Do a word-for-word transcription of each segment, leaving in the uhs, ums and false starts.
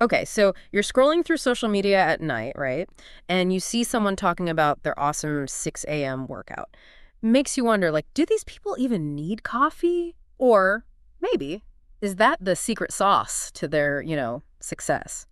Okay, so you're scrolling through social media at night, right? And you see someone talking about their awesome six a m workout. Makes you wonder, like, do these people even need coffee? Or maybe, is that the secret sauce to their, you know, success?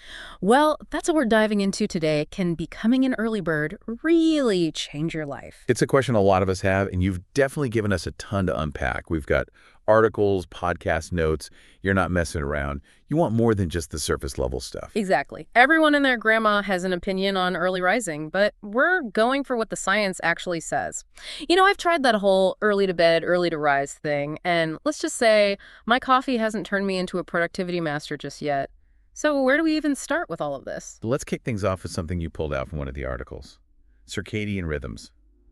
Well, that's what we're diving into today. Can becoming an early bird really change your life? It's a question a lot of us have, and you've definitely given us a ton to unpack. We've got articles, podcast notes. You're not messing around. You want more than just the surface level stuff. Exactly. Everyone and their grandma has an opinion on early rising, but we're going for what the science actually says. You know, I've tried that whole early to bed, early to rise thing, and let's just say my coffee hasn't turned me into a productivity master just yet. So where do we even start with all of this? Let's kick things off with something you pulled out from one of the articles. Circadian rhythms.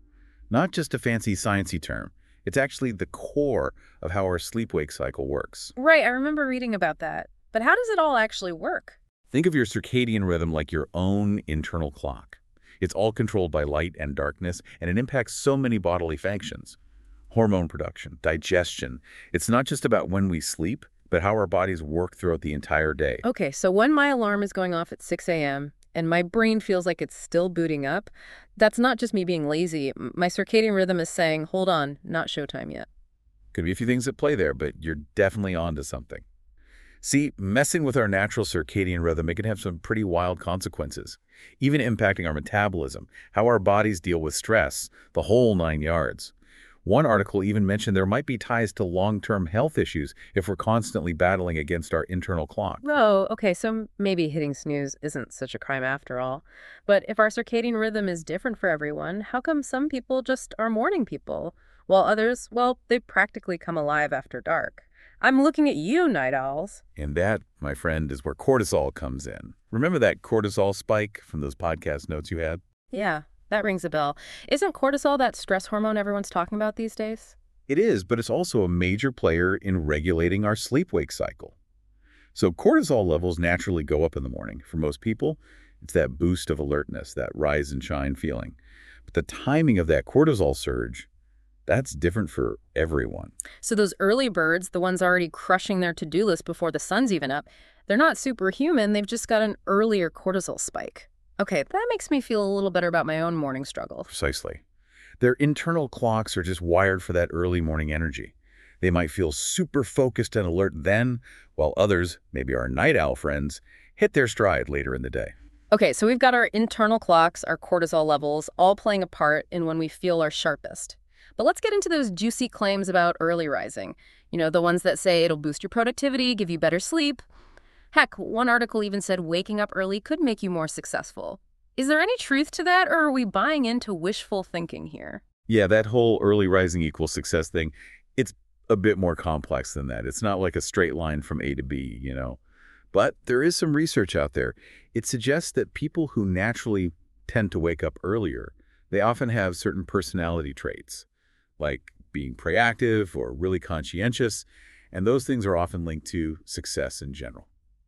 Not just a fancy sciencey term. It's actually the core of how our sleep-wake cycle works. Right, I remember reading about that. But how does it all actually work? Think of your circadian rhythm like your own internal clock. It's all controlled by light and darkness, and it impacts so many bodily functions. Hormone production, digestion. It's not just about when we sleep, but how our bodies work throughout the entire day. Okay, so when my alarm is going off at six a m and my brain feels like it's still booting up, that's not just me being lazy. M- My circadian rhythm is saying, hold on, not showtime yet. Could be a few things at play there, but you're definitely onto something. See, messing with our natural circadian rhythm, it can have some pretty wild consequences, even impacting our metabolism, how our bodies deal with stress, the whole nine yards. One article even mentioned there might be ties to long-term health issues if we're constantly battling against our internal clock. Oh, okay, so m- maybe hitting snooze isn't such a crime after all. But if our circadian rhythm is different for everyone, how come some people just are morning people, while others, well, they practically come alive after dark? I'm looking at you, night owls. And that, my friend, is where cortisol comes in. Remember that cortisol spike from those podcast notes you had? Yeah, that rings a bell. Isn't cortisol that stress hormone everyone's talking about these days? It is, but it's also a major player in regulating our sleep-wake cycle. So cortisol levels naturally go up in the morning. For most people, it's that boost of alertness, that rise and shine feeling. But the timing of that cortisol surge, that's different for everyone. So those early birds, the ones already crushing their to-do list before the sun's even up, they're not superhuman, they've just got an earlier cortisol spike. Okay, that makes me feel a little better about my own morning struggle. Precisely. Their internal clocks are just wired for that early morning energy. They might feel super focused and alert then, while others, maybe our night owl friends, hit their stride later in the day. Okay, so we've got our internal clocks, our cortisol levels, all playing a part in when we feel our sharpest. But let's get into those juicy claims about early rising. You know, the ones that say it'll boost your productivity, give you better sleep. Heck, one article even said waking up early could make you more successful. Is there any truth to that, or are we buying into wishful thinking here? Yeah, that whole early rising equals success thing, it's a bit more complex than that. It's not like a straight line from A to B, you know. But there is some research out there. It suggests that people who naturally tend to wake up earlier, they often have certain personality traits, like being proactive or really conscientious, and those things are often linked to success in general.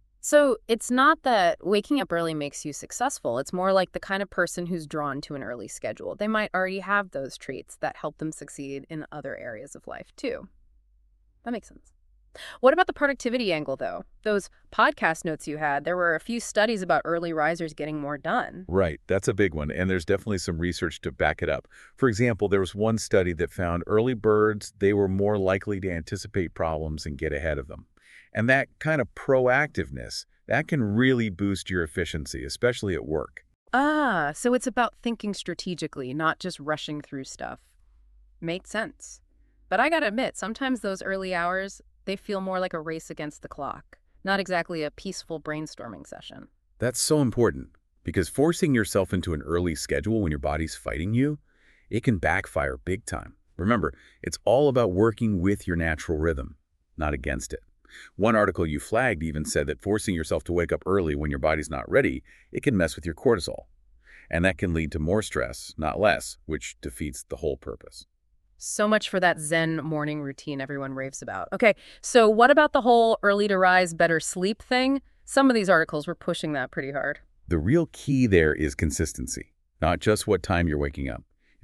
So it's not that waking up early makes you successful. It's more like the kind of person who's drawn to an early schedule. They might already have those traits that help them succeed in other areas of life, too. That makes sense. What about the productivity angle, though? Those podcast notes you had, there were a few studies about early risers getting more done. Right, that's a big one, and there's definitely some research to back it up. For example, there was one study that found early birds, they were more likely to anticipate problems and get ahead of them. And that kind of proactiveness, that can really boost your efficiency, especially at work. Ah, so it's about thinking strategically, not just rushing through stuff. Makes sense. But I gotta admit, sometimes those early hours, they feel more like a race against the clock, not exactly a peaceful brainstorming session. That's so important, because forcing yourself into an early schedule when your body's fighting you, it can backfire big time. Remember, it's all about working with your natural rhythm, not against it. One article you flagged even said that forcing yourself to wake up early when your body's not ready, it can mess with your cortisol. And that can lead to more stress, not less, which defeats the whole purpose. So much for that Zen morning routine everyone raves about. Okay, so what about the whole early to rise, better sleep thing? Some of these articles were pushing that pretty hard. The real key there is consistency, not just what time you're waking up.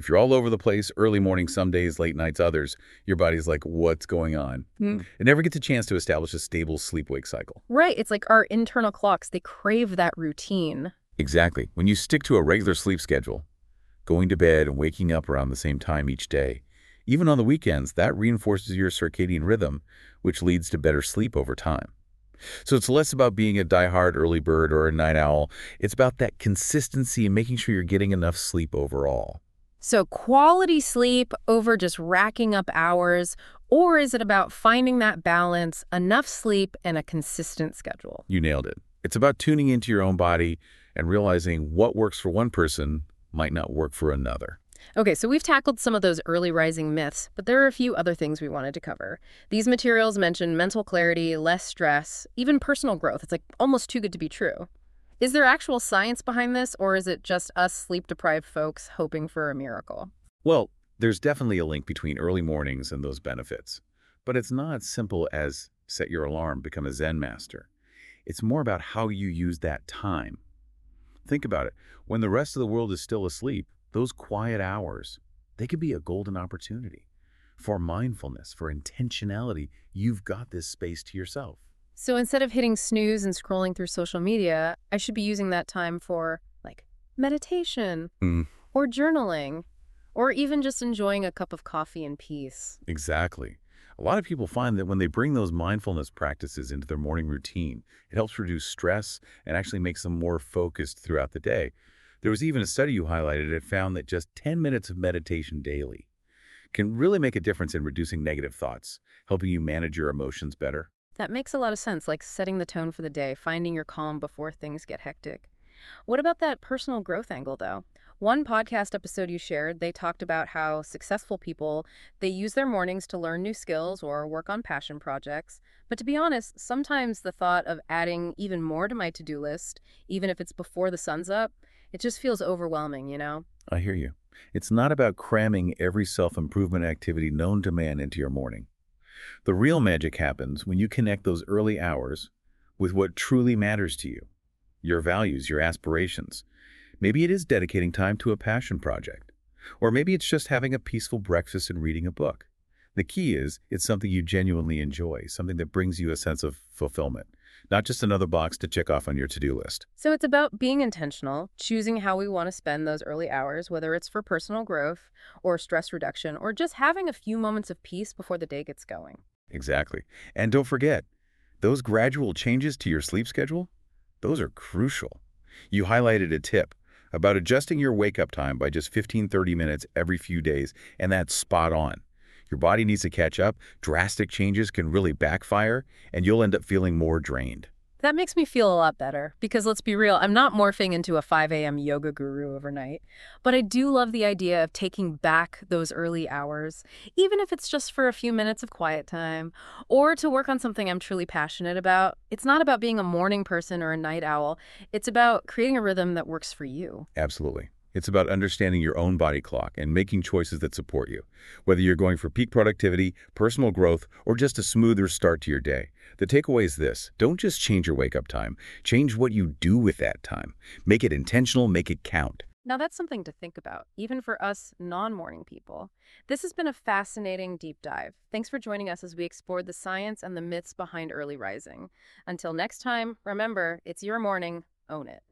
If you're all over the place, early mornings some days, late nights others, your body's like, what's going on? Mm. It never gets a chance to establish a stable sleep-wake cycle. Right. It's like our internal clocks, they crave that routine. Exactly. When you stick to a regular sleep schedule, going to bed and waking up around the same time each day, even on the weekends, that reinforces your circadian rhythm, which leads to better sleep over time. So it's less about being a diehard early bird or a night owl. It's about that consistency and making sure you're getting enough sleep overall. So quality sleep over just racking up hours, or is it about finding that balance, enough sleep, and a consistent schedule? You nailed it. It's about tuning into your own body and realizing what works for one person might not work for another. Okay, so we've tackled some of those early rising myths, but there are a few other things we wanted to cover. These materials mention mental clarity, less stress, even personal growth. It's like almost too good to be true. Is there actual science behind this, or is it just us sleep-deprived folks hoping for a miracle? Well, there's definitely a link between early mornings and those benefits. But it's not as simple as set your alarm, become a Zen master. It's more about how you use that time. Think about it. When the rest of the world is still asleep, those quiet hours, they could be a golden opportunity. For mindfulness, for intentionality, you've got this space to yourself. So instead of hitting snooze and scrolling through social media, I should be using that time for, like, meditation Mm, or journaling or even just enjoying a cup of coffee in peace. exactly. A lot of people find that when they bring those mindfulness practices into their morning routine, it helps reduce stress and actually makes them more focused throughout the day. There was even a study you highlighted that found that just ten minutes of meditation daily can really make a difference in reducing negative thoughts, helping you manage your emotions better. That makes a lot of sense, like setting the tone for the day, finding your calm before things get hectic. What about that personal growth angle, though? One podcast episode you shared, they talked about how successful people, they use their mornings to learn new skills or work on passion projects. But to be honest, sometimes the thought of adding even more to my to-do list, even if it's before the sun's up, it just feels overwhelming, you know? I hear you. It's not about cramming every self-improvement activity known to man into your morning. The real magic happens when you connect those early hours with what truly matters to you, your values, your aspirations. Maybe it is dedicating time to a passion project, or maybe it's just having a peaceful breakfast and reading a book. The key is it's something you genuinely enjoy, something that brings you a sense of fulfillment, not just another box to check off on your to-do list. So it's about being intentional, choosing how we want to spend those early hours, whether it's for personal growth or stress reduction, or just having a few moments of peace before the day gets going. Exactly. And don't forget, those gradual changes to your sleep schedule, those are crucial. You highlighted a tip about adjusting your wake-up time by just fifteen, thirty minutes every few days, and that's spot on. Your body needs to catch up, drastic changes can really backfire, and you'll end up feeling more drained. That makes me feel a lot better because let's be real, I'm not morphing into a five a m yoga guru overnight. But I do love the idea of taking back those early hours, even if it's just for a few minutes of quiet time, or to work on something I'm truly passionate about. It's not about being a morning person or a night owl. It's about creating a rhythm that works for you. Absolutely. It's about understanding your own body clock and making choices that support you, whether you're going for peak productivity, personal growth, or just a smoother start to your day. The takeaway is this: don't just change your wake-up time. Change what you do with that time. Make it intentional, make it count. Now that's something to think about, even for us non-morning people. This has been a fascinating deep dive. Thanks for joining us as we explored the science and the myths behind early rising. Until next time, remember, it's your morning, own it.